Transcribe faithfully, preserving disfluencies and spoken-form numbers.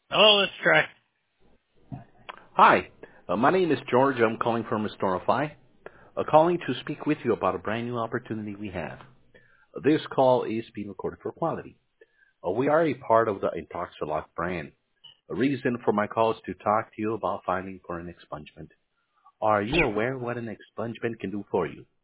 Hello, let's try. Hi, uh, my name is George. I'm calling from Restorify, uh, calling to speak with you about a brand new opportunity we have. Uh, this call is being recorded for quality. Uh, we are a part of the Intoxilock brand. A reason for my call is to talk to you about filing for an expungement. Are you aware what an expungement can do for you?